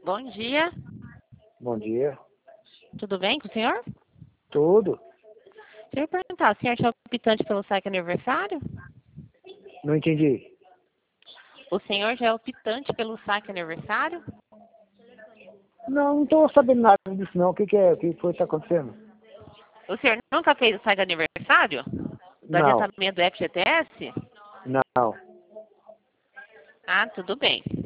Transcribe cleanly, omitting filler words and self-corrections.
Bom dia, Bom dia. tudo bem com o senhor? Tudo? Deixa eu perguntar, o senhor é optante pelo saque aniversário? Não entendi. O senhor já é optante pelo saque aniversário? Não estou sabendo nada disso não. O que é? O que foi que está acontecendo? O senhor nunca fez o saque aniversário? Do Não, adiantamento do FGTS? não. Ah, tudo bem.